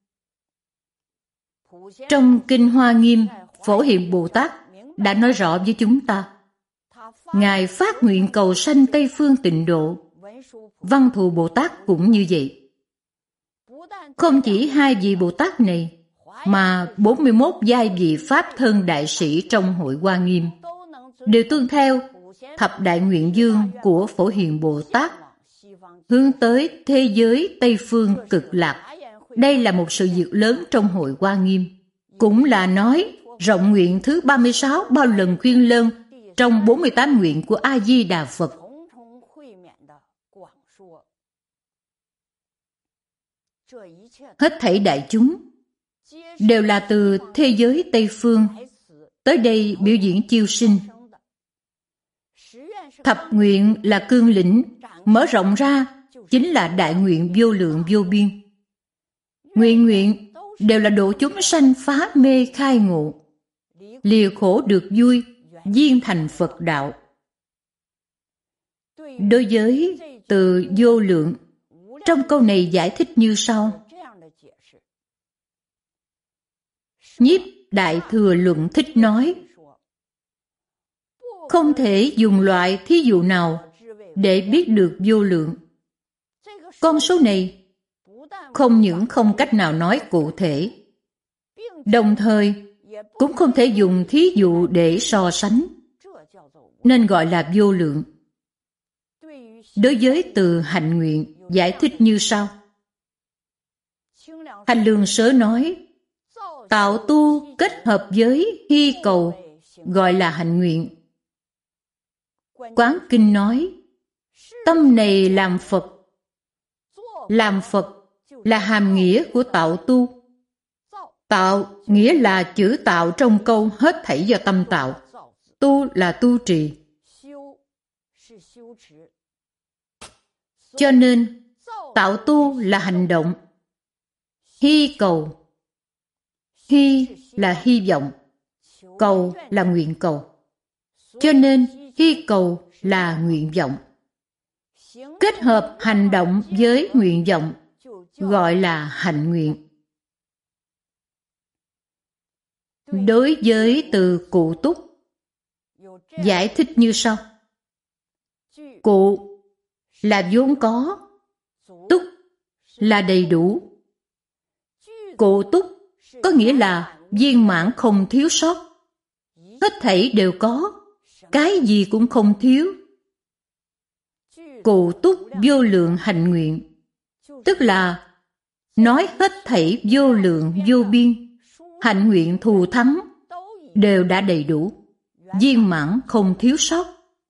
Trong Kinh Hoa Nghiêm, Phổ Hiền Bồ Tát đã nói rõ với chúng ta. Ngài phát nguyện cầu sanh Tây Phương Tịnh Độ. Văn Thù Bồ Tát cũng như vậy. Không chỉ hai vị Bồ Tát này, mà bốn mươi mốt giai vị Pháp thân đại sĩ trong Hội Hoa Nghiêm đều tuân theo thập đại nguyện dương của Phổ Hiền Bồ Tát, hướng tới thế giới Tây Phương cực lạc. Đây là một sự việc lớn trong Hội Hoa Nghiêm. Cũng là nói rộng nguyện thứ ba mươi sáu bao lần khuyên lơn trong bốn mươi tám nguyện của A-di-đà Phật. Hết thảy đại chúng đều là từ thế giới Tây Phương tới đây biểu diễn chiêu sinh. Thập nguyện là cương lĩnh, mở rộng ra chính là đại nguyện vô lượng vô biên. Nguyện nguyện đều là độ chúng sanh phá mê khai ngộ, lìa khổ được vui, viên thành Phật đạo. Đối với từ vô lượng, trong câu này giải thích như sau. Nhiếp Đại Thừa Luận Thích nói, không thể dùng loại thí dụ nào để biết được vô lượng. Con số này không những không cách nào nói cụ thể, đồng thời cũng không thể dùng thí dụ để so sánh, nên gọi là vô lượng. Đối với từ hạnh nguyện, giải thích như sau. Hành Lương Sớ nói, tạo tu kết hợp với hy cầu gọi là hạnh nguyện. Quán Kinh nói, tâm này làm Phật. Làm Phật là hàm nghĩa của tạo tu. Tạo nghĩa là chữ tạo trong câu hết thảy do tâm tạo. Tu là tu trì. Cho nên, tạo tu là hành động. Hy cầu. Hy là hy vọng. Cầu là nguyện cầu. Cho nên, hy cầu là nguyện vọng. Kết hợp hành động với nguyện vọng gọi là hạnh nguyện. Đối với từ cụ túc, giải thích như sau. Cụ là vốn có, túc là đầy đủ. Cụ túc có nghĩa là viên mãn không thiếu sót. Hết thảy đều có, cái gì cũng không thiếu. Cụ túc vô lượng hạnh nguyện, tức là nói hết thảy vô lượng vô biên, hạnh nguyện thù thắng đều đã đầy đủ, viên mãn không thiếu sót.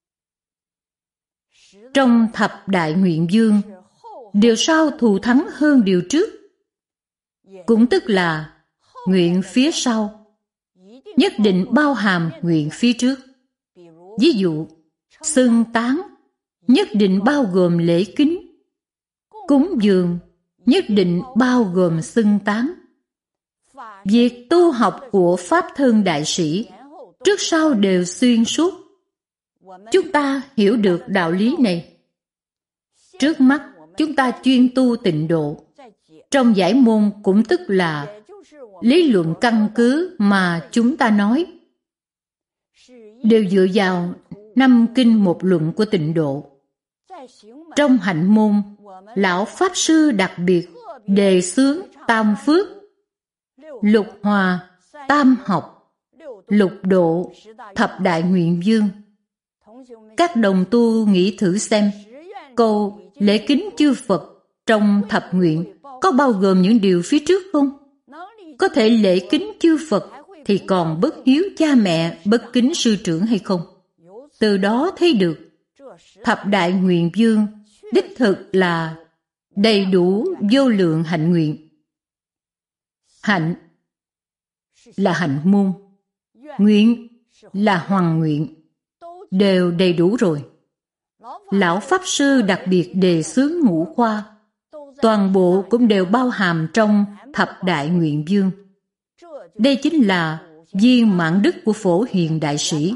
Trong thập đại nguyện dương, điều sau thù thắng hơn điều trước, cũng tức là nguyện phía sau nhất định bao hàm nguyện phía trước. Ví dụ, xưng tán nhất định bao gồm lễ kính, cúng dường nhất định bao gồm xưng tán. Việc tu học của Pháp thân đại sĩ trước sau đều xuyên suốt. Chúng ta hiểu được đạo lý này. Trước mắt, chúng ta chuyên tu tịnh độ. Trong giải môn cũng tức là lý luận căn cứ mà chúng ta nói, đều dựa vào năm kinh một luận của tịnh độ. Trong hạnh môn, Lão Pháp Sư đặc biệt đề xướng tam phước, lục hòa, tam học, lục độ, thập đại nguyện vương. Các đồng tu nghĩ thử xem, câu lễ kính chư Phật trong thập nguyện có bao gồm những điều phía trước không? Có thể lễ kính chư Phật thì còn bất hiếu cha mẹ, bất kính sư trưởng hay không? Từ đó thấy được thập đại nguyện vương đích thực là đầy đủ vô lượng hạnh nguyện. Hạnh là hạnh môn, nguyện là hoằng nguyện, đều đầy đủ rồi. Lão Pháp Sư đặc biệt đề xướng ngũ khoa, toàn bộ cũng đều bao hàm trong thập đại nguyện vương. Đây chính là viên mãn đức của Phổ Hiền Đại Sĩ.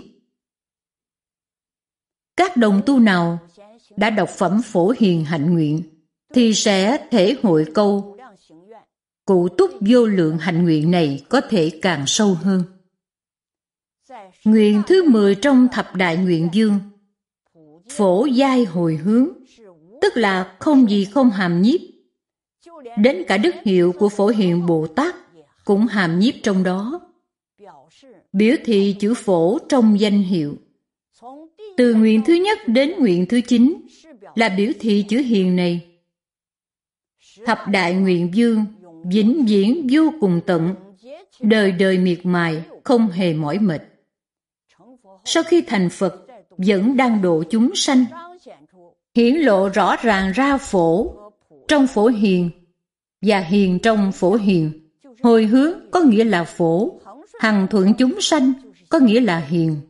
Các đồng tu nào đã đọc phẩm Phổ Hiền Hạnh Nguyện thì sẽ thể hội câu cụ túc vô lượng hạnh nguyện này có thể càng sâu hơn. Nguyện thứ mười trong thập đại nguyện vương, phổ giai hồi hướng, tức là không gì không hàm nhiếp. Đến cả đức hiệu của Phổ Hiền Bồ Tát cũng hàm nhiếp trong đó. Biểu thị chữ phổ trong danh hiệu. Từ nguyện thứ nhất đến nguyện thứ chín là biểu thị chữ hiền này. Thập đại nguyện vương vĩnh viễn vô cùng tận, đời đời miệt mài, không hề mỏi mệt. Sau khi thành Phật, vẫn đang độ chúng sanh, hiển lộ rõ ràng ra phổ trong Phổ Hiền và hiền trong Phổ Hiền. Hồi hướng có nghĩa là phổ, hằng thuận chúng sanh có nghĩa là hiền.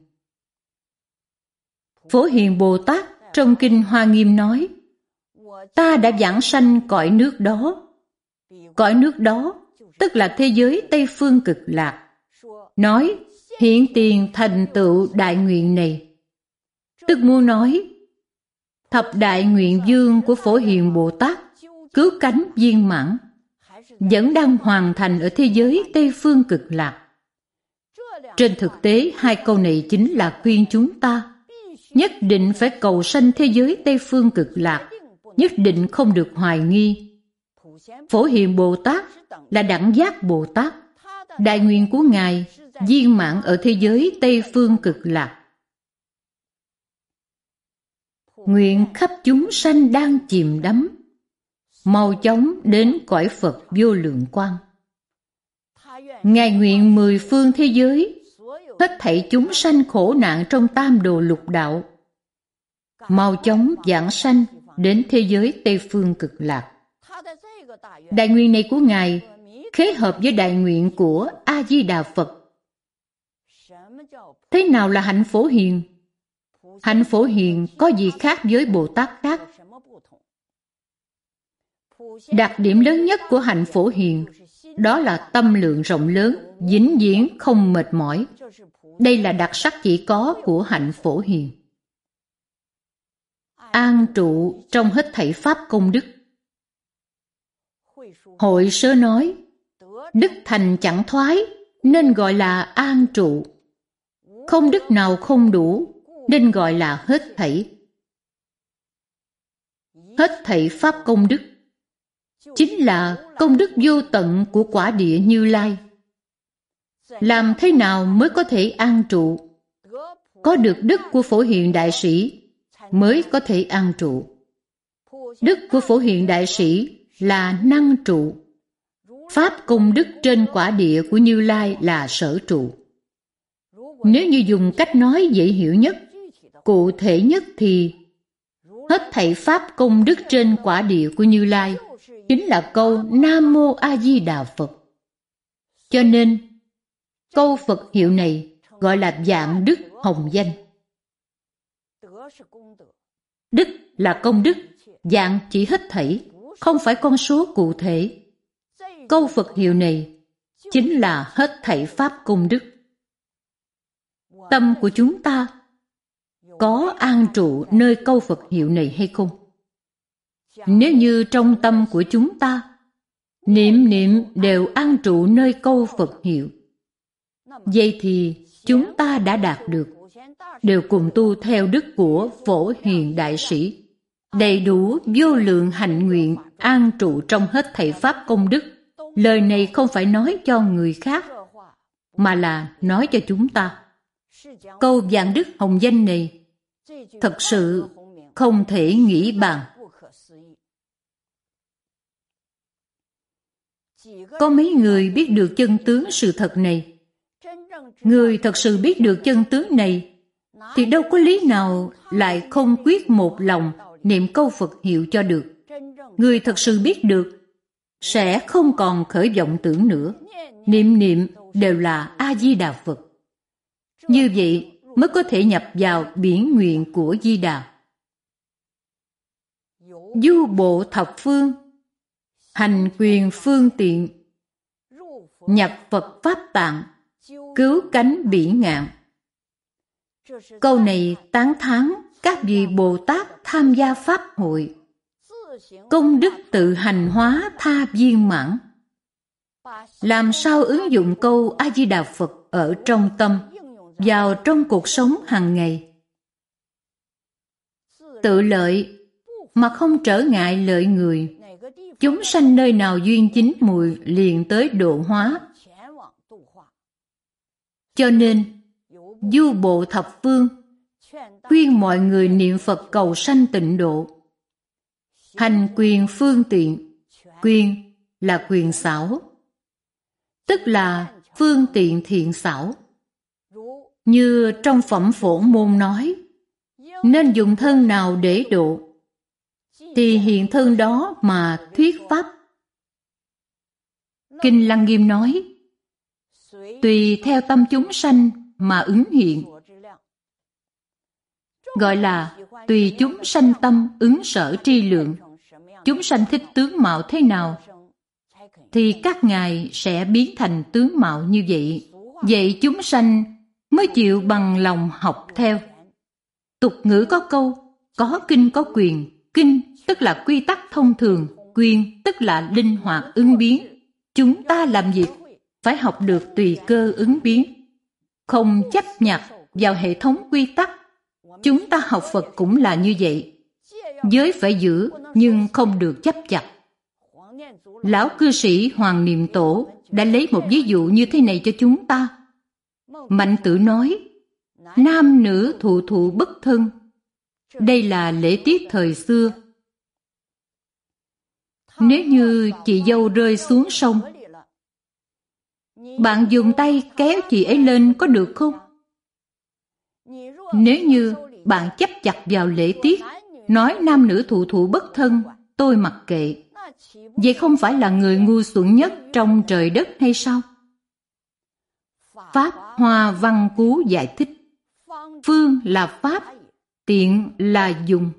Phổ Hiền Bồ Tát trong Kinh Hoa Nghiêm nói, ta đã vãng sanh cõi nước đó. Cõi nước đó tức là thế giới Tây Phương Cực Lạc. Nói hiện tiền thành tựu đại nguyện này, tức muốn nói thập đại nguyện vương của Phổ Hiền Bồ Tát cứu cánh viên mãn, vẫn đang hoàn thành ở thế giới Tây Phương Cực Lạc. Trên thực tế, hai câu này chính là khuyên chúng ta nhất định phải cầu sanh thế giới Tây Phương Cực Lạc, nhất định không được hoài nghi. Phổ Hiền Bồ Tát là đẳng giác Bồ Tát, đại nguyện của Ngài viên mãn ở thế giới Tây Phương Cực Lạc. Nguyện khắp chúng sanh đang chìm đắm, mau chóng đến cõi Phật vô lượng quang. Ngài nguyện mười phương thế giới, hết thảy chúng sanh khổ nạn trong tam đồ lục đạo, mau chóng vãng sanh đến thế giới Tây Phương Cực Lạc. Đại nguyện này của Ngài khế hợp với đại nguyện của A-di-đà Phật. Thế nào là hạnh Phổ Hiền? Hạnh Phổ Hiền có gì khác với Bồ Tát khác? Đặc điểm lớn nhất của hạnh Phổ Hiền đó là tâm lượng rộng lớn, vĩnh viễn không mệt mỏi. Đây là đặc sắc chỉ có của hạnh Phổ Hiền. An trụ trong hết thảy pháp công đức. Hội sớ nói, đức thành chẳng thoái nên gọi là an trụ, không đức nào không đủ nên gọi là hết thảy. Hết thảy pháp công đức chính là công đức vô tận của quả địa Như Lai. Làm thế nào mới có thể an trụ? Có được đức của Phổ Hiền Đại Sĩ mới có thể an trụ. Đức của Phổ Hiền Đại Sĩ là năng trụ. Pháp công đức trên quả địa của Như Lai là sở trụ. Nếu như dùng cách nói dễ hiểu nhất, cụ thể nhất thì hết thảy pháp công đức trên quả địa của Như Lai chính là câu Nam Mô A Di Đà Phật. Cho nên câu Phật hiệu này gọi là vạn đức hồng danh. Đức là công đức, vạn chỉ hết thảy, không phải con số cụ thể. Câu Phật hiệu này chính là hết thảy pháp công đức. Tâm của chúng ta có an trụ nơi câu Phật hiệu này hay không? Nếu như trong tâm của chúng ta niệm niệm đều an trụ nơi câu Phật hiệu, vậy thì chúng ta đã đạt được, đều cùng tu theo đức của Phổ Hiền Đại Sĩ, đầy đủ vô lượng hạnh nguyện an trụ trong hết thảy pháp công đức. Lời này không phải nói cho người khác, mà là nói cho chúng ta. Câu vạn đức hồng danh này thật sự không thể nghĩ bàn. Có mấy người biết được chân tướng sự thật này. Người thật sự biết được chân tướng này thì đâu có lý nào lại không quyết một lòng niệm câu Phật hiệu cho được. Người thật sự biết được sẽ không còn khởi vọng tưởng nữa. Niệm niệm đều là A-di-đà Phật. Như vậy mới có thể nhập vào biển nguyện của Di Đà. Du bộ thập phương, hành quyền phương tiện, nhập Phật Pháp tạng, cứu cánh bỉ ngạn. Câu này tán thán các vị Bồ Tát tham gia Pháp hội, công đức tự hành hóa tha viên mãn. Làm sao ứng dụng câu A-di-đà Phật ở trong tâm, vào trong cuộc sống hàng ngày? Tự lợi mà không trở ngại lợi người. Chúng sanh nơi nào duyên chín mùi liền tới độ hóa. Cho nên, du bộ thập phương khuyên mọi người niệm Phật cầu sanh tịnh độ. Hành quyền phương tiện, quyền là quyền xảo, tức là phương tiện thiện xảo. Như trong phẩm Phổ Môn nói, nên dùng thân nào để độ, thì hiện thân đó mà thuyết pháp. Kinh Lăng Nghiêm nói, tùy theo tâm chúng sanh mà ứng hiện, gọi là tùy chúng sanh tâm ứng sở tri lượng. Chúng sanh thích tướng mạo thế nào thì các ngài sẽ biến thành tướng mạo như vậy. Vậy chúng sanh mới chịu bằng lòng học theo. Tục ngữ có câu, có kinh có quyền. Kinh tức là quy tắc thông thường, quyền tức là linh hoạt ứng biến. Chúng ta làm việc phải học được tùy cơ ứng biến, không chấp nhặt vào hệ thống quy tắc. Chúng ta học Phật cũng là như vậy. Giới phải giữ nhưng không được chấp chặt. Lão cư sĩ Hoàng Niệm Tổ đã lấy một ví dụ như thế này cho chúng ta. Mạnh Tử nói, nam nữ thụ thụ bất thân. Đây là lễ tiết thời xưa. Nếu như chị dâu rơi xuống sông, bạn dùng tay kéo chị ấy lên có được không? Nếu như bạn chấp chặt vào lễ tiết, nói nam nữ thụ thụ bất thân, tôi mặc kệ, vậy không phải là người ngu xuẩn nhất trong trời đất hay sao? Pháp Hoa Văn Cú giải thích, phương là pháp, tiện là dùng.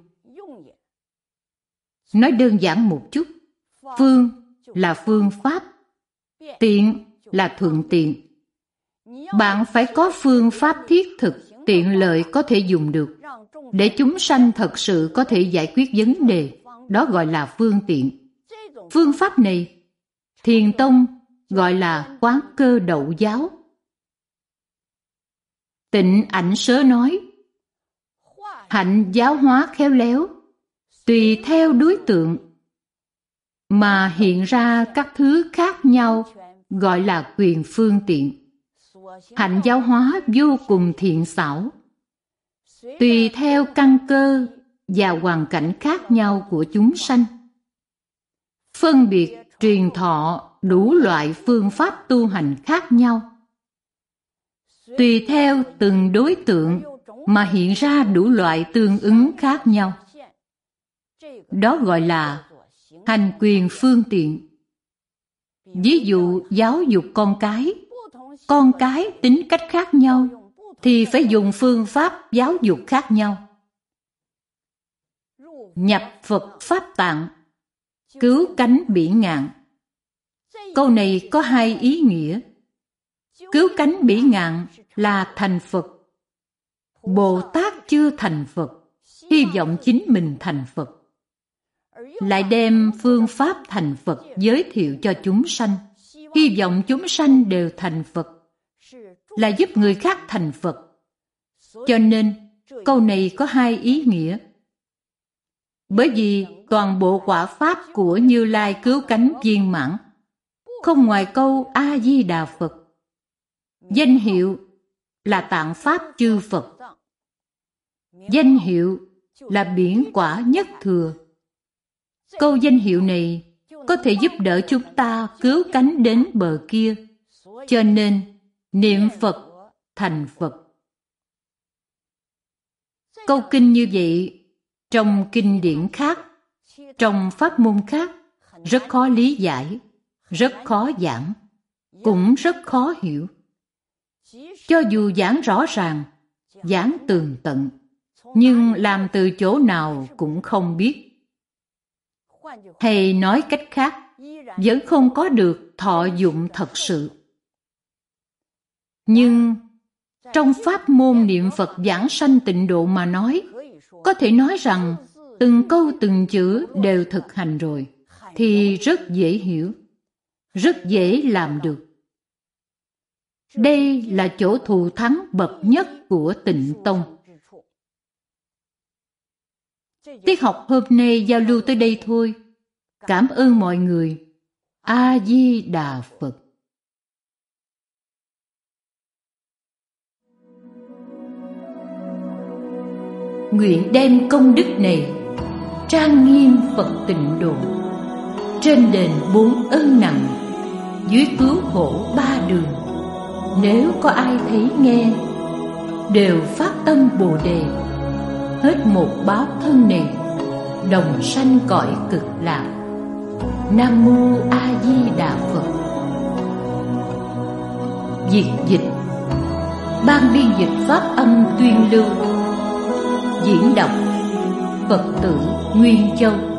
Nói đơn giản một chút, phương là phương pháp, tiện là thuận tiện. Bạn phải có phương pháp thiết thực, tiện lợi có thể dùng được, để chúng sanh thật sự có thể giải quyết vấn đề. Đó gọi là phương tiện. Phương pháp này, Thiền Tông gọi là Quán Cơ Đậu Giáo. Tịnh Ảnh Sớ nói, hạnh giáo hóa khéo léo, tùy theo đối tượng mà hiện ra các thứ khác nhau, gọi là quyền phương tiện. Hạnh giáo hóa vô cùng thiện xảo, tùy theo căn cơ và hoàn cảnh khác nhau của chúng sanh, phân biệt truyền thọ đủ loại phương pháp tu hành khác nhau, tùy theo từng đối tượng mà hiện ra đủ loại tương ứng khác nhau. Đó gọi là hành quyền phương tiện. Ví dụ giáo dục con cái, con cái tính cách khác nhau thì phải dùng phương pháp giáo dục khác nhau. Nhập Phật Pháp tạng, cứu cánh bỉ ngạn. Câu này có hai ý nghĩa. Cứu cánh bỉ ngạn là thành Phật. Bồ Tát chưa thành Phật, hy vọng chính mình thành Phật, lại đem phương pháp thành Phật giới thiệu cho chúng sanh, hy vọng chúng sanh đều thành Phật, là giúp người khác thành Phật. Cho nên, câu này có hai ý nghĩa. Bởi vì toàn bộ quả Pháp của Như Lai cứu cánh viên mãn, không ngoài câu A-di-đà Phật. Danh hiệu là tạng pháp chư Phật. Danh hiệu là biển quả nhất thừa. Câu danh hiệu này có thể giúp đỡ chúng ta cứu cánh đến bờ kia. Cho nên, niệm Phật thành Phật. Câu kinh như vậy, trong kinh điển khác, trong pháp môn khác, rất khó lý giải, rất khó giảng, cũng rất khó hiểu. Cho dù giảng rõ ràng, giảng tường tận, nhưng làm từ chỗ nào cũng không biết. Hay nói cách khác, vẫn không có được thọ dụng thật sự. Nhưng trong pháp môn niệm Phật giảng sanh tịnh độ mà nói, có thể nói rằng từng câu từng chữ đều thực hành rồi, thì rất dễ hiểu, rất dễ làm được. Đây là chỗ thù thắng bậc nhất của Tịnh Tông. Tiết học hôm nay giao lưu tới đây thôi. Cảm ơn mọi người. A Di Đà Phật. Nguyện đem công đức này trang nghiêm Phật tịnh độ, trên đền bốn ơn nặng, dưới cứu khổ ba đường. Nếu có ai thấy nghe, đều phát tâm Bồ Đề, hết một báo thân này, đồng sanh cõi cực lạc. Nam Mô A Di Đà Phật. Việt dịch, ban biên dịch pháp âm tuyên lưu. Diễn đọc Phật tử Nguyên Châu.